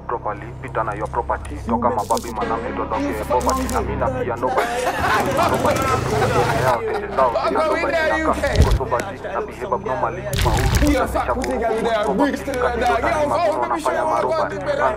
properly, pita na your property. Toka mababi manamli dondoke poverty. Na mina pia nobody. Nobody yao tenje zao zina nobody naka kosobaji na behave abnormally. Nafanya marobari.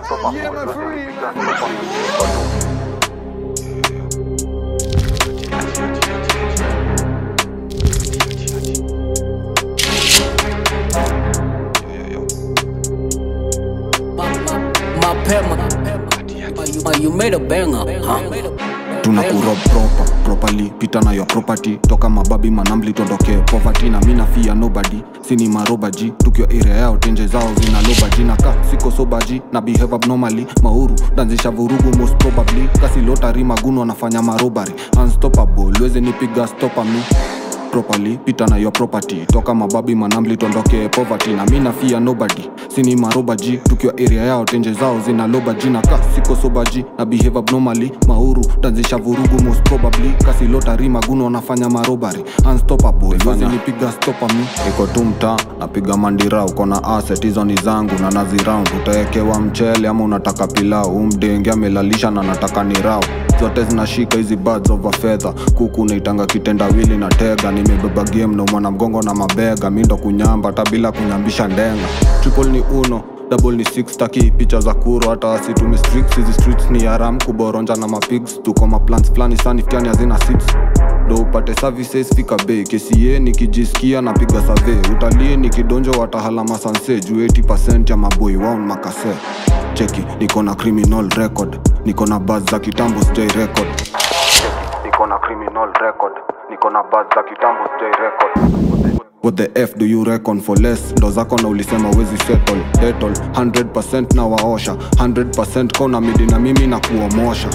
You made a banger, huh? Tunakurob properly, pita na your property. Toka mababi manamli tondoke poverty. Na mina fear nobody, sini marobaji. Tukio area yao tenje zao zina lobaji. Naka siko sobaji, na behave abnormally. Mauru, danzisha vurugu most probably. Kasi lotari maguno wanafanya marobari. Unstoppable, weze nipiga stopper me properly, pita na your property. Toka mababi manamli tondoke poverty. Na mina fear nobody, sini marobaji. Tukio area yao tenje zao zina lobaji. Naka siko sobaji, na behave abnormally. Mauru, danzisha vurugu most probably. Kasi lotari maguno wanafanya marobari. Unstoppable, weze nipiga stopper me. Iko tumta, napiga mandira. Ukona asset, hizo ni zangu na nazi round. Utaekewa mchele ama unataka pilau. Umdenge amelalisha na nataka ni rao. Zote zinashika hizi birds of a feather. Kuku naitanga kitendawili na tega. Nimebeba game na umwana mgongo na mabega. Mindo kunyamba hata bila kunyambisha ndenga. Triple ni uno, double ni 6. Taki picha za kuro hata asitumi streaks. Hizi streets ni haram kuboronja na mapigs. Tuko maplans flani sani ftiani hazina seats. Do upate services fika bay. KCA nikijisikia napiga survey. Utalii nikidonjo watahalama sanse. Juu 80% ya maboy wao makase. Cheki, niko na criminal record. Niko na buzz za kitambo sijai record. Niko na criminal record. Niko na buzz za kitambo sijai record. What the F do you reckon for less? Ndo zako na ulisema wezi settle. Detol, 100% na waosha. 100% kona midi na mimi na kuomosha.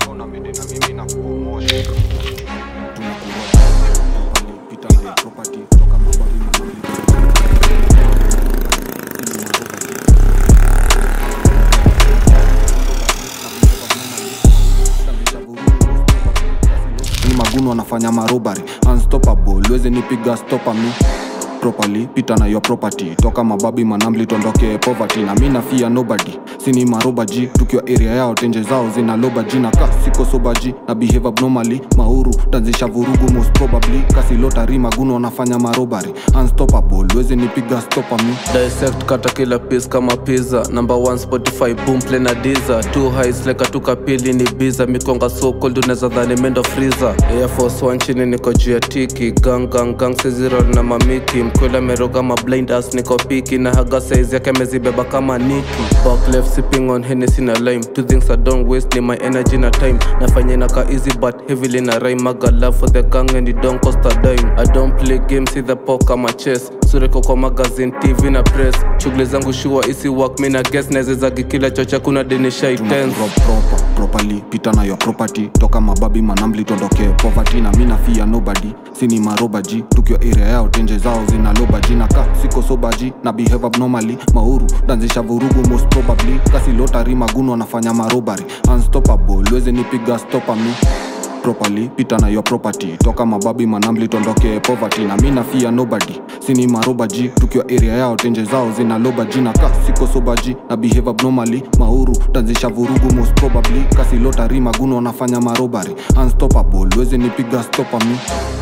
Maguno wanafanya marobari. Unstoppable, weze nipiga stopper me properly, pita na your property. Toka mababi manamli tondoke poverty. Na mina fear nobody, sini marobaji. Tukio area yao tenje zao zina lobaji. Naka siko sobaji, na behave abnormally. Mauru, danzisha vurugu most probably. Kasi lotari maguno wanafanya marobari. Unstoppable, weze nipiga stopper me. Dissect kata kila piece kama pizza. Number 1 Spotify, boom play na Deezer. 2 highs like atuka pili ni biza. Mikonga so cold uneza dhani mendo freezer. Air Force 1 chini niko juu ya tiki. Gang seziro na mamiki. Mkwela meroga ma blind ass niko piki. Na haga size yake mezibeba kama niki. Back left sipping on Hennessy na lime. 2 things I don't waste ni my energy na time. Nafanya naka easy but heavily na rhyme. Maga love for the gang and it don't cost a dime. I don't play games either poker ma chess. Sureko kwa magazine, TV na press. Shughuli zangu shua isi work me na guess. Nezezagi kila chocha kuna denisha intense. Properly, pita na your property. Toka mababi manamli tondoke poverty. Na mina fear nobody, sini marobaji. Tukio area yao tenje zao zina lobaji. Naka siko sobaji, na behave abnormally. Mauru, danzisha vurugu most probably. Kasi lotari maguno wanafanya marobari. Unstoppable, weze nipiga stopper me properly, pita na your property. Toka mababi manamli tondoke poverty. Na mina fear nobody, sini marobaji. Tukio area yao tenje zao zina lobaji. Naka siko sobaji, na behave abnormally. Mauru, danzisha vurugu most probably. Kasi lotari maguno wanafanya marobari. Unstoppable, weze nipiga stopper me.